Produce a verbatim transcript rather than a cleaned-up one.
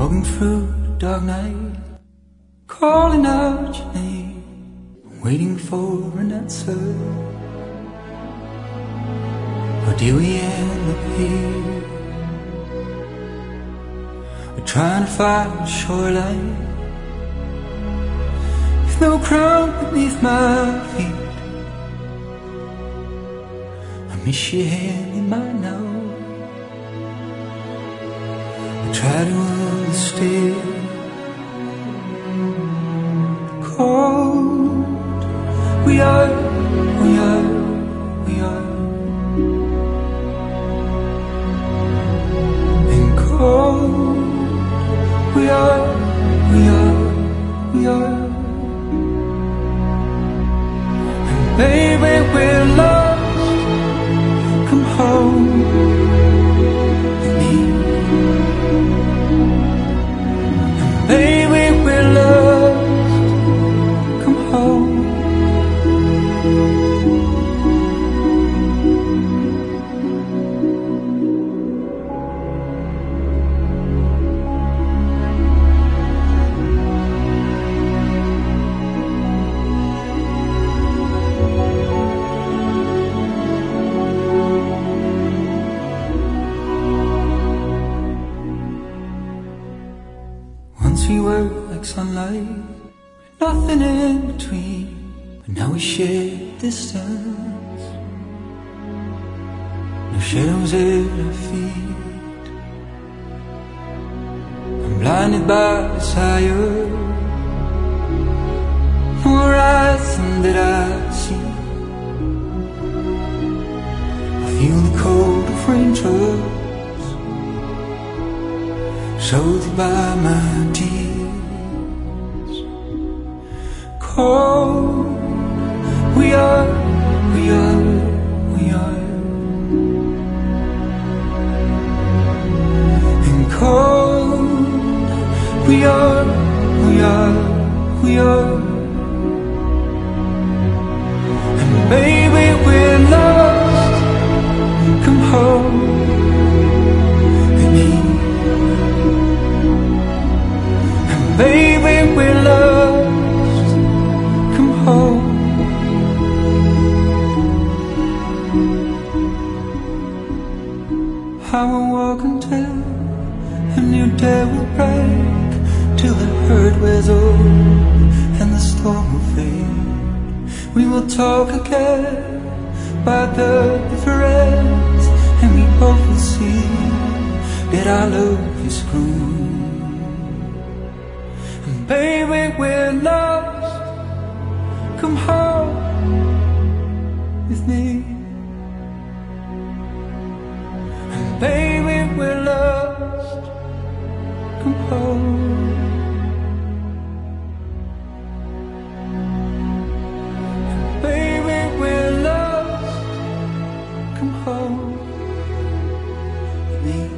Walking through the dark night, calling out your name, waiting for an answer. Or do we end up here? We're trying to find a shoreline with no ground beneath my feet. I miss your hand in mine now. I try to understand the cold we are, we are, we are, and cold we are, we are, we are, and baby we're lost. Come home with me. Baby, we're lost. Come home. Once we were like sunlight, nothing in between, but now we share distance. No shadows at our feet. I'm blinded by desire, no horizon that I see. I feel the cold of raindrops soothed by my tears. Cold we are, we are, we are, and cold we are, we are, we are, and baby we're lost. Come home with me. Baby, we're lost. Come home. I will walk until a new day will break, till the hurt wears off and the storm will fade. We will talk again about the difference, and we both will see that our love is grown. Baby, we're lost. Come home with me. And baby, we're lost. Come home. And baby, we're lost. Come home with me.